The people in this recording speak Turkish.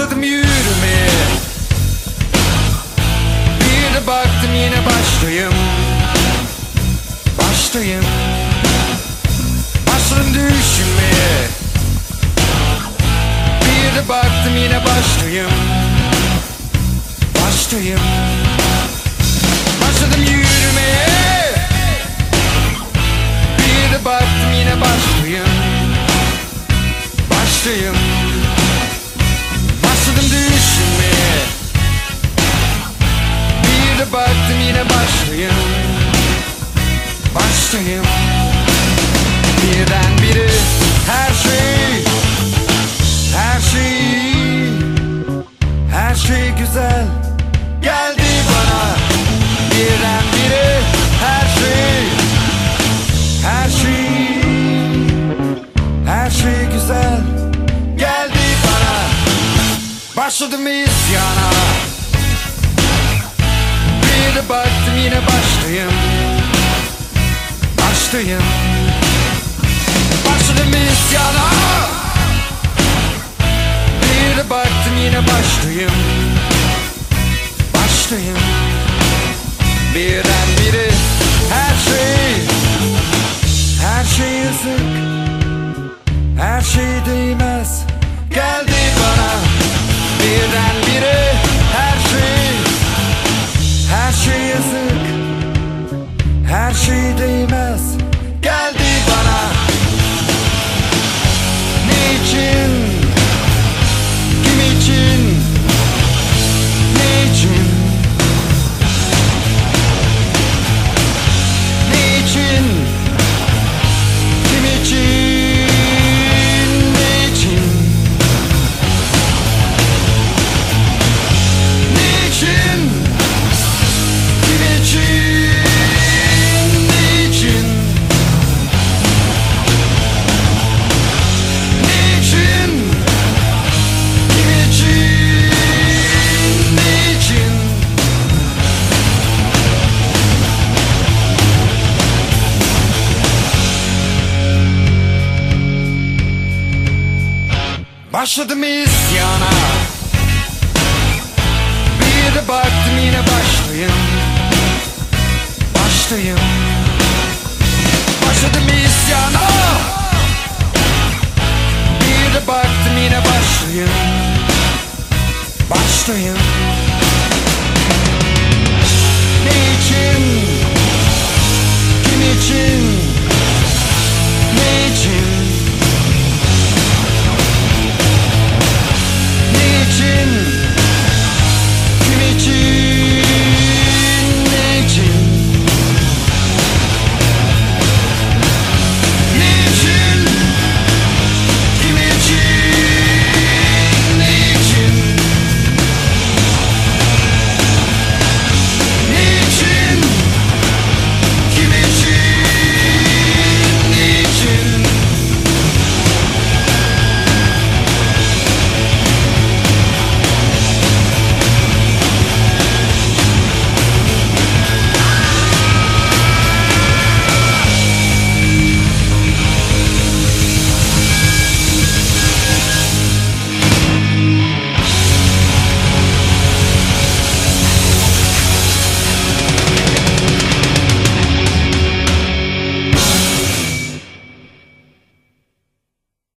Başladım yürümeye, bir de baktım yine baştayım. Başladım düşünmeye, bir de baktım yine baştayım. Başladım yürümeye, bir de baktım yine baştayım. Başladım düşünmeye, bir de baktım yine baştayım. Birdenbire her şey güzel geldi bana. Birdenbire her şey güzel geldi bana. Başladım isyana, bir de baktım yine baştayım. Başladım isyana, bir de baktım yine baştayım. Birdenbire her şey yazık, her şey değmez geldi bana. Birdenbire her şey yazık, her şey değmez geldi bana. Niçin, kim için, niçin, kim için, niçin, kim için, başladım isyana, bir de baktım yine baştayım. Başladım isyana, bir de baktım yine baştayım. Niçin, kim için,